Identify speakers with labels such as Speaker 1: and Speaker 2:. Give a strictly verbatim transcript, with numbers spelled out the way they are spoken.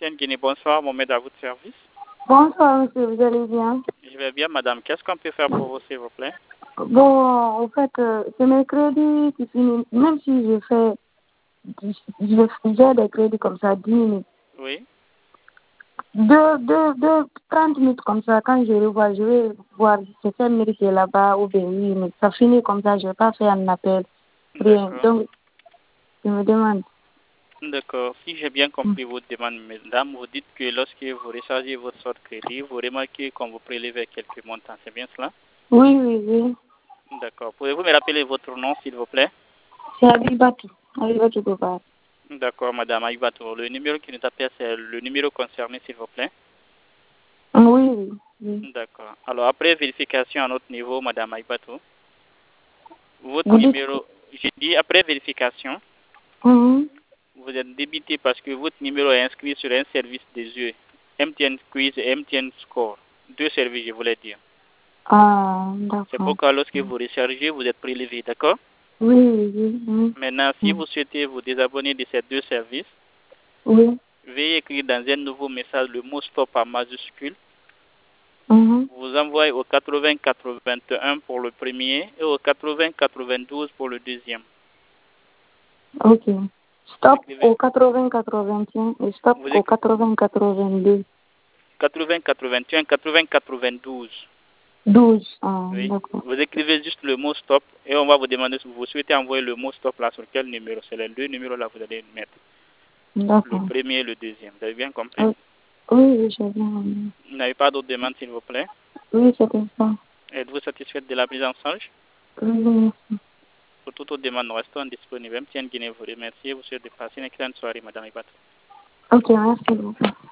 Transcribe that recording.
Speaker 1: T N Guinée, bonsoir, Mohamed à votre service.
Speaker 2: Bonsoir, monsieur, vous allez bien?
Speaker 1: Je vais bien, madame. Qu'est-ce qu'on peut faire pour vous, s'il vous plaît?
Speaker 2: Bon, en fait, euh, c'est mes crédits qui finissent. Même si je fais, je fais des crédits comme ça, dix minutes.
Speaker 1: Oui.
Speaker 2: Deux, deux, deux, trente minutes comme ça, quand je revois, je vais voir si c'est quel minute qui est là-bas ou bien oui, mais ça finit comme ça, je ne vais pas faire un appel. Rien. Donc, je me demande.
Speaker 1: D'accord. Si j'ai bien compris votre demande, mesdames, vous dites que lorsque vous rechargez votre sort crédit, vous remarquez qu'on vous prélève quelques montants. C'est bien cela?
Speaker 2: Oui, oui, oui.
Speaker 1: D'accord. Pouvez-vous me rappeler votre nom, s'il vous plaît?
Speaker 2: C'est Abibatou. Abibatou Gobar.
Speaker 1: D'accord, madame Abibatou. Le numéro qui nous appelle, c'est le numéro concerné, s'il vous plaît?
Speaker 2: Oui, oui. oui.
Speaker 1: D'accord. Alors, après vérification à notre niveau, madame Abibatou, votre
Speaker 2: Vous dites...
Speaker 1: numéro, j'ai dit après vérification,
Speaker 2: Mhm.
Speaker 1: vous êtes débité parce que votre numéro est inscrit sur un service des yeux, M T N Quiz et M T N Score. Deux services, je voulais dire.
Speaker 2: Ah, d'accord.
Speaker 1: C'est pourquoi lorsque vous rechargez, vous êtes prélevé, d'accord?
Speaker 2: Oui, oui, oui. oui.
Speaker 1: Maintenant, si vous souhaitez vous désabonner de ces deux services,
Speaker 2: Oui.
Speaker 1: veuillez écrire dans un nouveau message le mot stop en majuscule.
Speaker 2: Mhm.
Speaker 1: Vous envoyez au quatre-vingts quatre-vingt-un pour le premier et au quatre-vingts quatre-vingt-douze pour le deuxième.
Speaker 2: Ok. Stop
Speaker 1: Écrivez.
Speaker 2: au quatre-vingts quatre-vingt-un et stop
Speaker 1: Vous
Speaker 2: au quatre-vingts quatre-vingt-deux.
Speaker 1: quatre-vingts quatre-vingt-un, quatre-vingts quatre-vingt-douze.
Speaker 2: douze. Ah,
Speaker 1: Oui.
Speaker 2: d'accord.
Speaker 1: Vous écrivez juste le mot stop et on va vous demander si vous souhaitez envoyer le mot stop là sur quel numéro. C'est les deux numéros là que vous allez mettre. Le
Speaker 2: D'accord.
Speaker 1: premier et le deuxième. Vous avez bien compris?
Speaker 2: Oui, oui, oui, j'ai bien. compris.
Speaker 1: Vous n'avez pas d'autres demandes, s'il vous plaît?
Speaker 2: Oui, c'était ça.
Speaker 1: Êtes-vous satisfaite de la prise en charge?
Speaker 2: Oui, merci.
Speaker 1: Pour toute autre demande, nous restons disponibles. M T N Guinée vous remercie. Vous souhaite de passer une excellente soirée, madame Ibat.
Speaker 2: Ok, merci beaucoup.